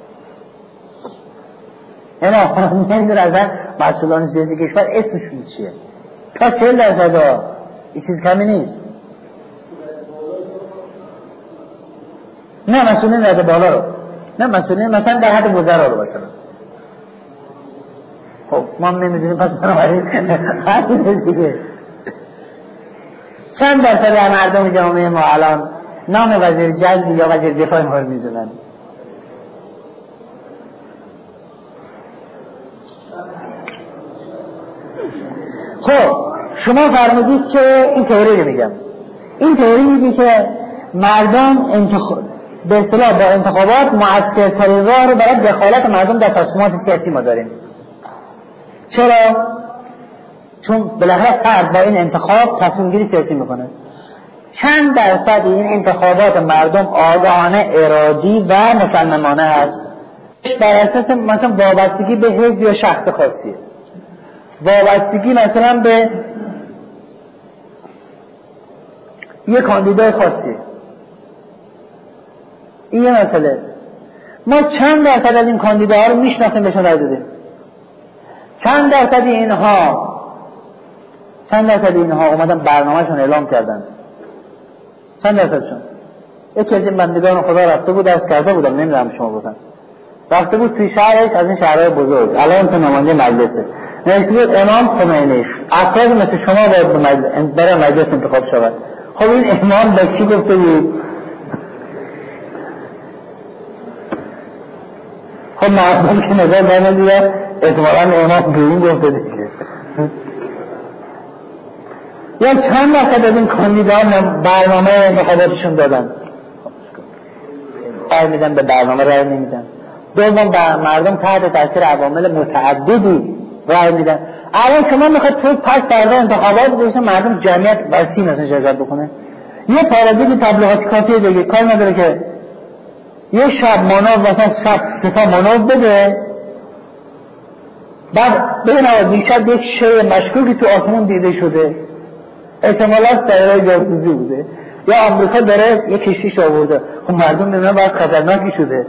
اینا نمیدونه از مسئولان سیاسی کشور اسمشون چیه. تا 40% این چیز کمی نیست. نه مسئولین رده بالا رو، نه مسئولین مثلا در حد وزرا رو مثلا. خب ما نمیدونیم پس بنابراین حد دیگه. چند درصد از مردم جامعه ما الان نام وزیر جلد یا وزیر دفاع ما رو میدونن؟ خب شما فرمودید که این تئوری رو میگم، این تئوری میگه که مردم به اصطلاح با انتخابات مؤثرترین راه رو برای دخالت مردم در تصمیمات سیاسی ما داریم. چرا؟ چون بالاخره فرد با این انتخاب تصمیم گیری سیاسی میکنه. چند درصد این انتخابات مردم آگاهانه، ارادی و مصممانه است؟ بر اساس مثلا وابستگی به حزب یا شخص خاصیه، وابستگی مثلا به یک کاندیدای خاصی. این یه مسئله. ما چند درصد از این کاندیداها رو میشناسیم بهشون رای دادیم؟ چند درصد اینها اومدن برنامه‌شون اعلام کردن؟ چند درصدشون؟ یکی از این بندگان خدا رفته بود، درس کرده بودم، نمیدونم شما بودن، رفته بود توی شهرش از این شهرهای بزرگ، الان تو نماینده مجلسه، نوشته امام خمینی افراد مثل شما باید برای مجلس انتخاب شود. خب این امام به چی گفته بود؟ خب مردم که نظر برمی‌دید احتمالاً امام بیرون گفته دیگه. یا چند درصد از این کاندیدان برنامه انتخاباتشون دادن؟ رای میدن به برنامه، رای نمیدن. دوم مردم تحت تاثیر عوامل متعددی رای میدن. الان شما میخواد تو پس فردا انتخابات بشه مردم جمعیت وسیع مثلا شرکت بکنه؟ یه پارادایم تبلیغاتی کافیه دیگه، کار نداره که یه شب مانور مثلا شب ستا مانور بده، بعد ببین دیشب یک شی مشکوکی تو آسمون دیده شده، احتمالاً سیاره جاسوسی بوده یا آمریکا داره یک کشتیش آورده. خب مردم نمیدونن باید خطرناکی شده.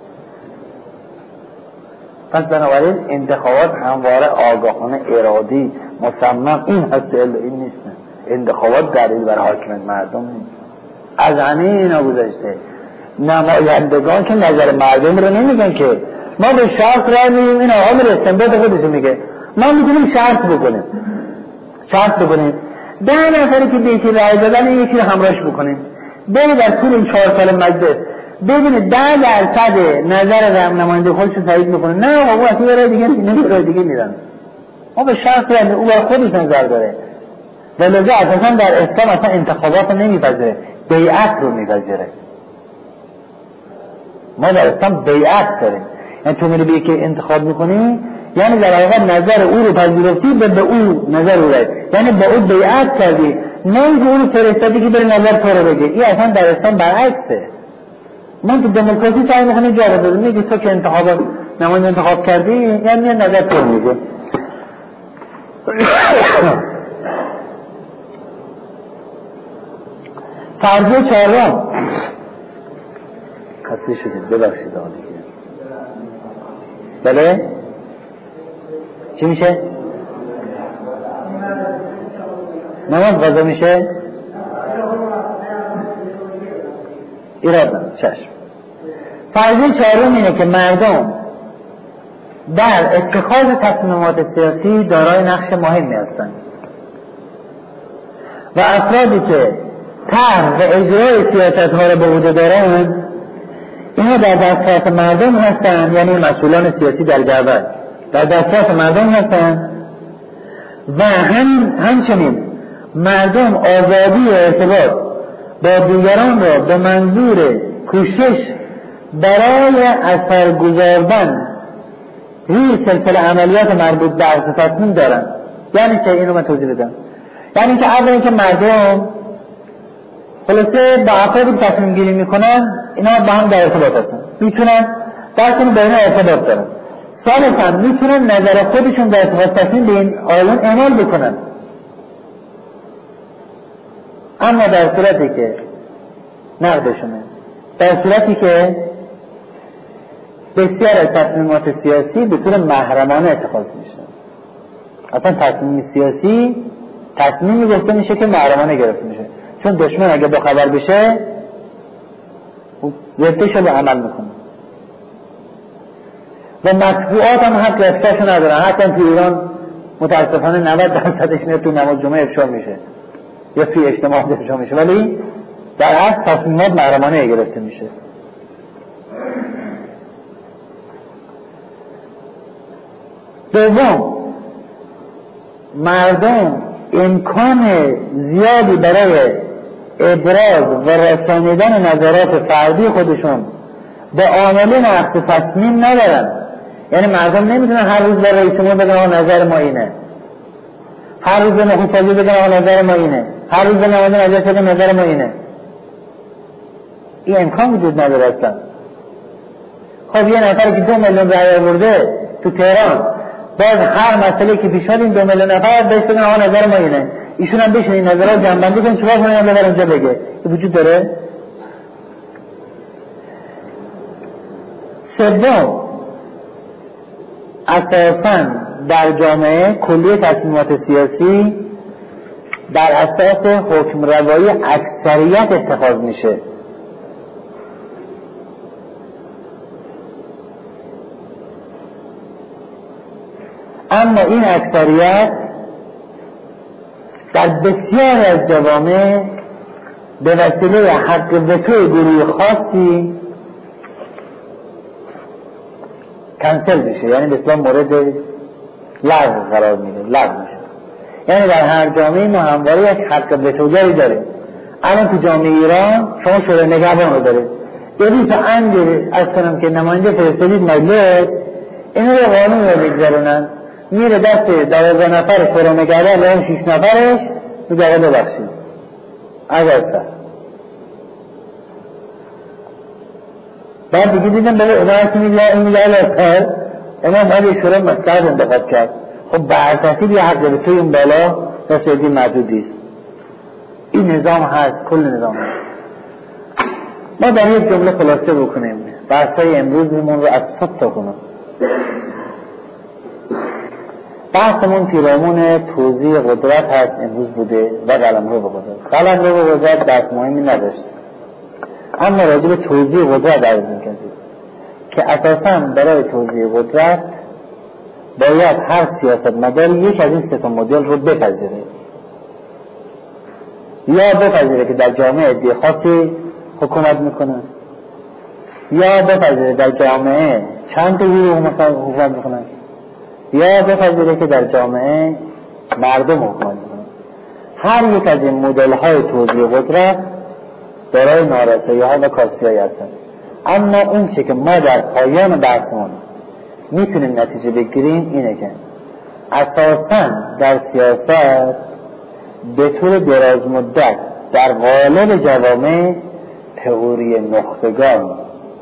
پس بنابراین انتخابات همواره آگاهانه، ارادی، مصمم این هست، این نیست. انتخابات دلیل بر حاکمیت مردم نیست. از همه اینا گذشته نمایندگان که نظر مردم رو نمیگن که ما به شخص رای میدیم، این آقا میره استنباط خودش میگه ما میتونیم شرط بکنیم 10 نفری که به یکی رای دادن این یکی رو همراهش بکنیم، بره در طول این 4 سال مجلس ببینه 10% نظر نماینده خودش رو تایید میکنه، نه آقا اصلا یه رای دیگه میرن. ما به شخص رای او بر خودش نظر داره. ولذا اساسا در اسلام اصلا انتخابات نمیپذیره، بیعت رو میپذیره. ما در اسلام بیعت داریم، یعنی تو میری به یکی انتخاب میکنی یعنی در واقع نظر او رو پذیرفتی، به او نظر او رای، یعنی به او بیعت کردی، نه اینکه او رو فرستادی که بره نظر تو رو بگه. این اصلا در اسلام برعکسه. من تو دموکراسی سعی میکنه جا بده، میگه تو که نماینده انتخاب کردی یعنی نظر تو میگه. فرضیه 4 خسته شدید ببخشید آقا دیگه. بله چی میشه؟ نماز قضا میشه؟ ایراد چشم. فرضیه 4 اینه که مردم در اتخاذ تصمیمات سیاسی دارای نقش مهمی هستند و افرادی که طرح و اجرای سیاست‌ها را به وجود دارند اینا در دسترس مردم هستند، یعنی مسئولان سیاسی در جبهه در دسترس مردم هستند و همچنین مردم آزادی ارتباط با دیگران را به منظور کوشش برای اثر گذاردن روی سلسله عملیات مربوط به اخذ تصمیم دارن. یعنی چه؟ اینو من توضیح بدم. یعنی که اول اینکه مردم خلاصه با افرادی که تصمیم گیری میکنن اینا با هم در ارتباط هستن، میتونن درشون بین ارتباط دارن. ثالثاً میتونن نظر خودشون در اتخاذ تصمیم به این آیون اعمال بکنن. اما در صورتی که نقدشونه، در صورتی که بسیار از تصمیمات سیاسی به طور محرمانه اتخاذ میشه. اصلا تصمیم سیاسی تصمیمی گفته میشه که محرمانه گرفته میشه، چون دشمن اگه با خبر بشه ضدش رو عمل میکنه و مطبوعات هم حق افشاشو ندارن. حتی تو ایران متاسفانه 90% میاد تو نماز جمعه افشا میشه یا توی اجتماعات افشا میشه، ولی در اصل تصمیمات محرمانه گرفته میشه. دوم، مردم امکان زیادی برای ابراز و رسانیدن نظرات فردی خودشون به عامل نقص تصمیم ندارن. یعنی مردم نمیتونن هر روز به رئیس جمهور بگن نظر ما اینه، هر روز به نخست وزیر بگن نظر ما اینه، هر روز به نماینده مجلس بگن نظر ما اینه. این امکان وجود نداره اصلا. خب یه نفر که 2 میلیون رای آورده تو تهران، باز هر مسئله که پیش اومد این 2 میلیون نفر بهش بگن نظر ما اینه، ایشون هم بشین این نظرات جمع‌بندی کنن چیکار کنن ببرن اونجا بگه. این وجود داره؟ سوم، اساساً در جامعه کلیه تصمیمات سیاسی در اساس حکم روایی اکثریت اتخاذ میشه. اما این اکثریت در بسیاری از جوامع به وسیله حق وتو گروه خاصی کنسل میشه، یعنی به اصطلاح مورد لغو قرار میده، لغو میشه. یعنی در هر جامعه ما همواره یک حق وتوگری داره. الان تو جامعه ایران شما شورای نگهبان رو داره، یعنی تا اندی از کنم که نماینده فرستادید مجلس اینو رو قانون رو بگذارونن، میره دست 12 نفر شورای نگهبان لهم 6 نفرش میگه آقا ببخشید اگر سر. بعد دیگه دیدم بله اونا هرچی میگه این میگه الاخر امام علی شورای مصلحت انتخاب کرد. خب برترتیب یه حق به توی اون بالا رسیدی محدودیست. این نظام هست، کل نظام هست. ما در یک جمله خلاصه بکنیم بحثای امروزمون رو از صبح تا کنم. بحثمون پیرامون توزیع قدرت هست امروز بوده و قلمرو به قدرت. قلمرو به قدرت بحث مهمی نداشت، اما راجع به توزیع قدرت عرض می‌کردیم که اساساً برای توزیع قدرت باید هر سیاستمدار یک از این 3 مدل رو بپذیره. یا بپذیره که در جامعه عده خاصی حکومت میکنه، یا بپذیره در جامعه چند تا گروه حکومت میکنه، یا بپذیره که در جامعه مردم حکومت میکنه. هر یک از این مدل های توزیع قدرت دارای نارسایی ها و کاستی هستند. اما اون چه که ما در پایان بحثمون میتونیم نتیجه بگیریم اینه که اساساً در سیاست به طور دراز مدت در قالب جوامع تئوری نخبگان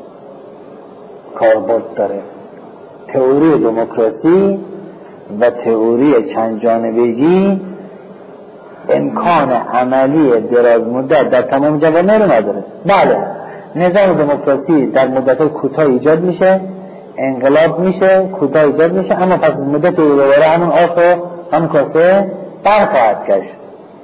کاربرد داره. تئوری دموکراسی و تئوری چند جانبگی امکان عملی دراز مدت در تمام جوامع رو نداره. بله نظام دموکراسی در مدت کوتاه ایجاد میشه، انقلاب میشه، کوتاه ایجاد میشه، اما پس از مدت دوباره همون آب و همون کاسه برخواهد گشت.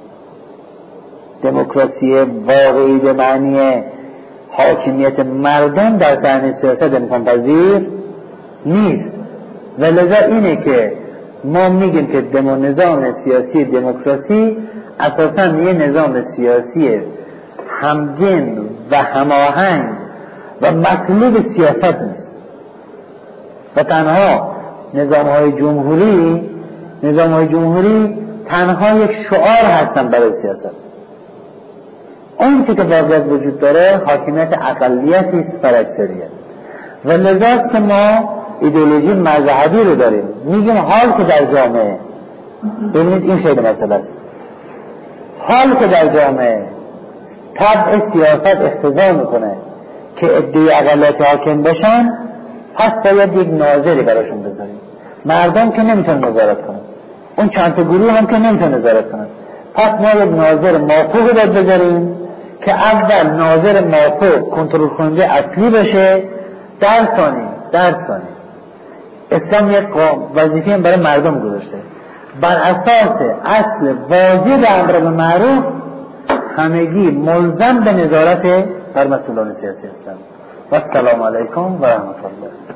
دموکراسی واقعی به معنی حاکمیت مردم در صحنه سیاست امکان پذیر نیست و لذا اینه که ما میگیم که نظام سیاسی دموکراسی اساساً یه نظام سیاسی همگن و هماهنگ و مطلوب سیاست نیست و تنها نظام‌های جمهوری تنها یک شعار هستن برای سیاست. اون چی که واقعیت وجود داره حاکمیت اقلیتی است بر اکثریت و لذاست که ما ایدئولوژی مذهبی رو داریم. میگیم حال که در جامعه، ببینید این خیلی مسئله است، حال که در جامعه طبع سیاست اقتضا میکنه که عده اقلیت حاکم باشن، پس باید یک ناظری براشون بذاریم. مردم که نمیتونن نظارت کنن، اون چند تا گروه هم که نمیتونن نظارت کنن، پس ما یک ناظر موافق باید بذاریم که اول ناظر موافق کنترل کننده اصلی بشه. در ثانی اسلام یک وظیفه برای مردم گذاشته، بر اساس اصل واجب امر بالمعروف همگی ملزم به نظارت هر مسئولان سیاسی هستند. و السلام علیکم و رحمت الله.